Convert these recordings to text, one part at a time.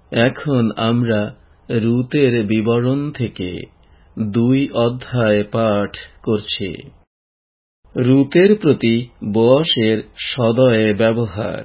এখন আমরা রূতের বিবরণ থেকে 2 অধ্যায় পাঠ করছি। রূতের প্রতি বোয়াসের সদয় ব্যবহার।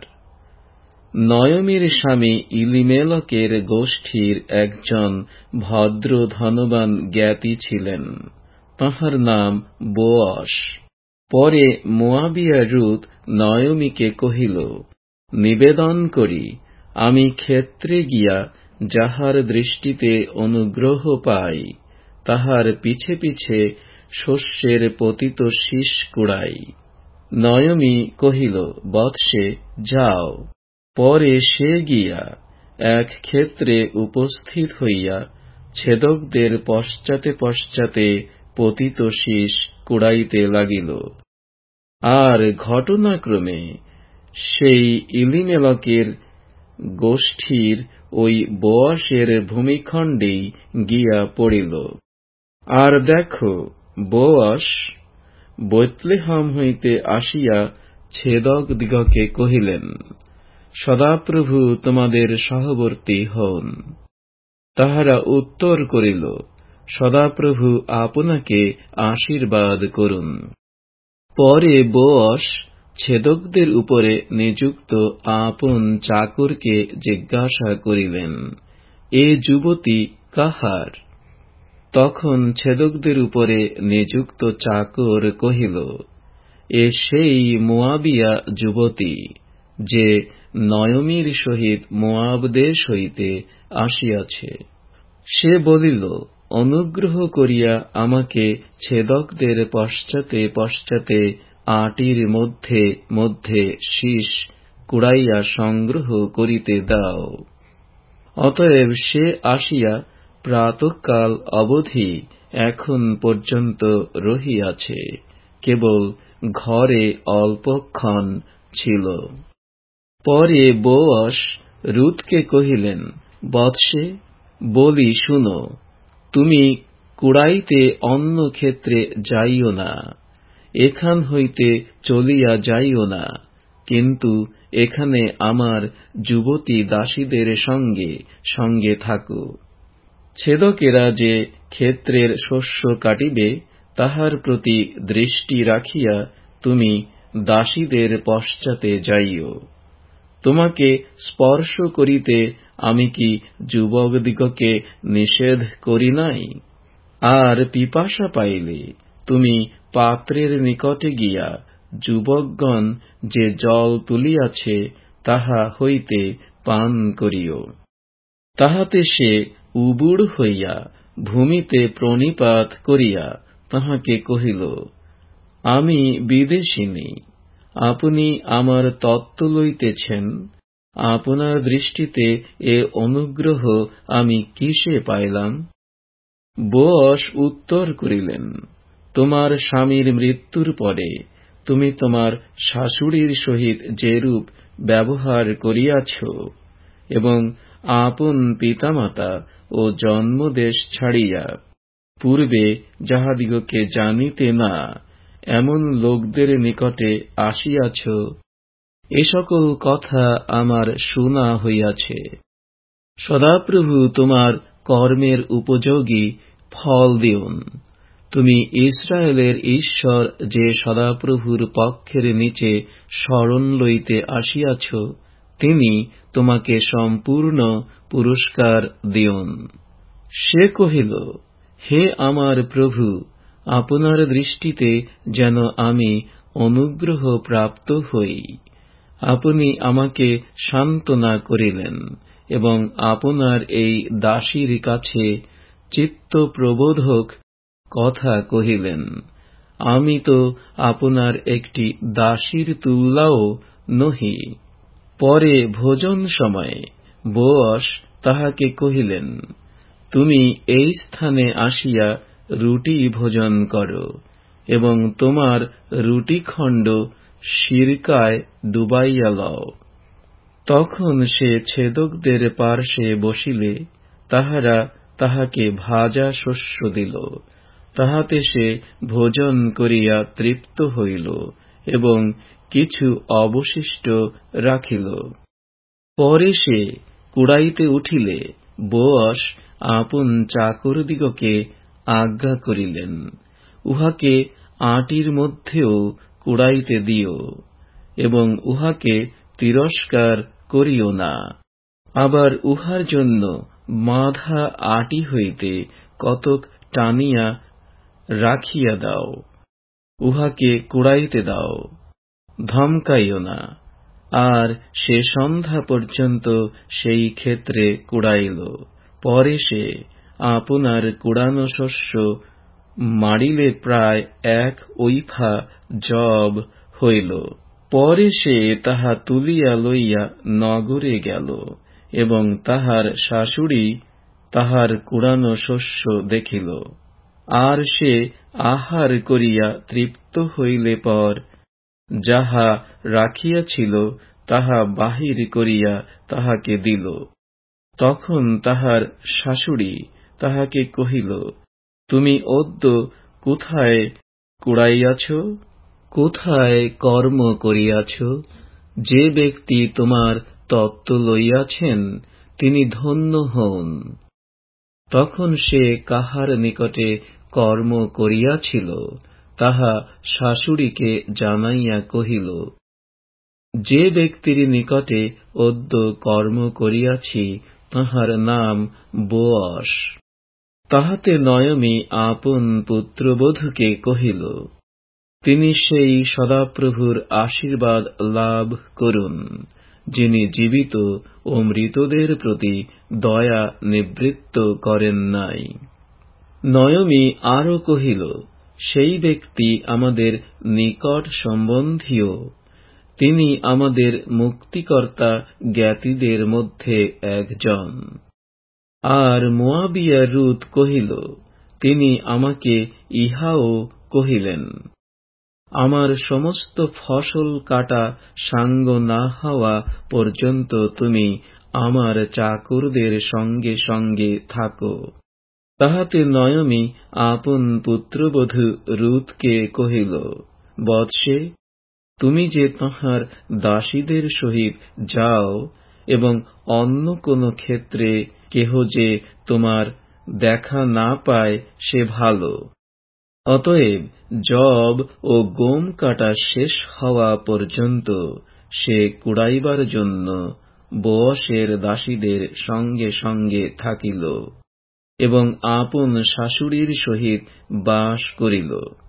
নয়মির স্বামী ইলিমেলকের গোষ্ঠীর একজন ভদ্র ধনবান জ্ঞাতি ছিলেন, তাঁহার নাম বোয়াস। পরে মোয়াবিয়া রূত নয়মিকে কহিল, নিবেদন করি, আমি ক্ষেত্রে গিয়া যাহার দৃষ্টিতে অনুগ্রহ পাই, তাহার পিছে পিছে শস্যের পতিত শীষ কুড়াই। নয়মি কহিল, বৎসে, যাও। পরে সে গিয়া এক ক্ষেত্রে উপস্থিত হইয়া ছেদকদের পশ্চাতে পশ্চাতে পতিত শীষ কুড়াইতে লাগিল। আর ঘটনাক্রমে সেই ইলিমেলকের গোষ্ঠীর ওই বোয়াসের ভূমিখণ্ডেই গিয়া পড়িল। আর দেখো, বোয়াস বেতলেহম হইতে আসিয়া ছেদক দিগকে কহিলেন, সদাপ্রভু তোমাদের সহবর্তী হন। তাহারা উত্তর করিল, সদাপ্রভু আপনাকে আশীর্বাদ করুন। পরে বোয়াস ছেদকদের উপরে নিযুক্ত আপন চাকরকে জিজ্ঞাসা করিলেন, এ যুবতী কাহার? তখন ছেদকদের উপরে নিযুক্ত চাকর কহিল, এ সেই মোয়াবিয়া যুবতী, যে নয়মির সহিত মোয়াব দেশ হইতে আসিয়াছে। সে বলিল, অনুগ্রহ করিয়া আমাকে ছেদকদের পশ্চাতে পশ্চাতে আটির মধ্যে মধ্যে শীষ কুড়াইয়া সংগ্রহ করিতে দাও। অতএব সে আসিয়া প্রাতঃকাল অবধি এখন পর্যন্ত রহিয়াছে, কেবল ঘরে অল্পক্ষণ ছিল। পরে বোয়াস রূতকে কহিলেন, বৎসে, বলি শুনো, তুমি কুড়াইতে অন্য ক্ষেত্রে যাইও না, এখান হইতে চলিয়া যাইও না, কিন্তু এখানে আমার যুবতী দাসীদের সঙ্গে সঙ্গে থাকো। ছেদকেরা যে ক্ষেত্রের শস্য কাটিবে, তাহার প্রতি দৃষ্টি রাখিয়া তুমি দাসীদের পশ্চাতে যাইও। তোমাকে স্পর্শ করিতে আমি কি যুবকদিগকে নিষেধ করি নাই? আর পিপাসা পাইলে তুমি পাত্রের নিকটে গিয়া যুবকগণ যে জল তুলিয়াছে তাহা হইতে পান করিও। তাহাতে সে উবুড় হইয়া ভূমিতে প্রণিপাত করিয়া তাহাকে কহিল, আমি বিদেশিনী, আপনি আমার তত্ত্ব লইতেছেন, আপনার দৃষ্টিতে এ অনুগ্রহ আমি কিসে পাইলাম? বোয়াস উত্তর করিলেন, তোমার স্বামীর মৃত্যুর পরে তুমি তোমার শাশুড়ির সহিত যেরূপ ব্যবহার করিয়াছ, এবং আপন পিতামাতা ও জন্মদেশ ছাড়িয়া পূর্বে যাহাদিগকে জানিতে না এমন লোকদের নিকটে আসিয়াছ, এ সকল কথা আমার শোনা হইয়াছে। সদাপ্রভু তোমার কর্মের উপযোগী ফল দিউন। তুমি ইসরায়েলের ঈশ্বর যে সদাপ্রভুর পক্ষের নিচে শরণ লইতে আসিয়াছ, তিনি তোমাকে সম্পূর্ণ পুরস্কার দিউন। সে কহিল, হে আমার প্রভু, আপনার দৃষ্টিতে যেন আমি অনুগ্রহ প্রাপ্ত হই। আপনি আমাকে সান্ত্বনা করিলেন এবং আপনার এই দাসীর কাছে চিত্তপ্রবোধক কথা কহিলেন। আমি তো আপনার একটি দাসীর তুল্যাও নহি। পরে ভোজন সময়ে বোয়াস তাহাকে কহিলেন, তুমি এই স্থানে আসিয়া রুটি ভোজন করো এবং তোমার রুটিখণ্ড সিরকায় ডুবাইয়া লও। তখন সে ছেদকদের পার্শ্বে বসিলে তাহারা তাহাকে ভাজা শস্য দিল। তাহাতে সে ভোজন করিয়া তৃপ্ত হইল এবং কিছু অবশিষ্ট রাখিল। পরে সে কুড়াইতে উঠিলে বোয়াস আপন চাকরদিগকে আজ্ঞা করিলেন, উহাকে আঁটির মধ্যেও কুড়াইতে দিও, এবং উহাকে তিরস্কার করিও না। আবার উহার জন্য বাঁধা আঁটি হইতে কতক টানিয়া রাখিয়া দাও, উহাকে কুড়াইতে দাও, ধমকাইও না। আর সে সন্ধ্যা পর্যন্ত সেই ক্ষেত্রে কুড়াইল। পরে সে আপনার কুড়ানো শস্য মাড়িলে প্রায় 1 ওইফা যব হইল। পরে সে তাহা তুলিয়া লইয়া নগরে গেল, এবং তাহার শাশুড়ি তাহার কুড়ানো শস্য দেখিল। আর সে আহার করিয়া তৃপ্ত হইলে পর যাহা রাখিয়াছিল তাহা বাহির করিয়া তাহাকে দিল। তখন তাহার শাশুড়ি তাহাকে কহিল, তুমি অদ্য কোথায় কুড়াইয়াছ, কোথায় কর্ম করিয়াছ? যে ব্যক্তি তোমার তত্ত্ব লইয়াছেন তিনি ধন্য হন। তখন সে কাহার নিকটে কর্ম করিয়াছিল তাহা শাশুড়িকে জানাইয়া কহিল, যে ব্যক্তির নিকটে অদ্য কর্ম করিয়াছি তাহার নাম বোয়াস। তাহাতে নয়মি আপন পুত্রবধূকে কহিল, তিনি সেই সদাপ্রভুর আশীর্বাদ লাভ করুন, যিনি জীবিত ও মৃতদের প্রতি দয়া নিবৃত্ত করেন নাই। নয়মি আরো কহিল, সেই ব্যক্তি আমাদের নিকট সম্বন্ধীয়, তিনি আমাদের মুক্তিকর্তা জ্ঞাতিদের মধ্যে একজন। আর মোয়াবিয়া রুত কহিল, তিনি আমাকে ইহাও কহিলেন, আমার সমস্ত ফসল কাটা সাঙ্গ না হওয়া পর্যন্ত তুমি আমার চাকরদের সঙ্গে সঙ্গে থাকো। তাহাতে নয়মি আপন পুত্রবধূ রুতকে কহিল, বৎসে, তুমি যে তাহার দাসীদের সহিত যাও, এবং অন্য কোন ক্ষেত্রে কেহ যে তোমার দেখা না পায় সে ভালো। অতএব যব ও গম কাটা শেষ হওয়া পর্যন্ত সে কুড়াইবার জন্য বোয়াসের দাসীদের সঙ্গে সঙ্গে থাকিল, এবং আপন শাশুড়ির সহিত বাস করিল।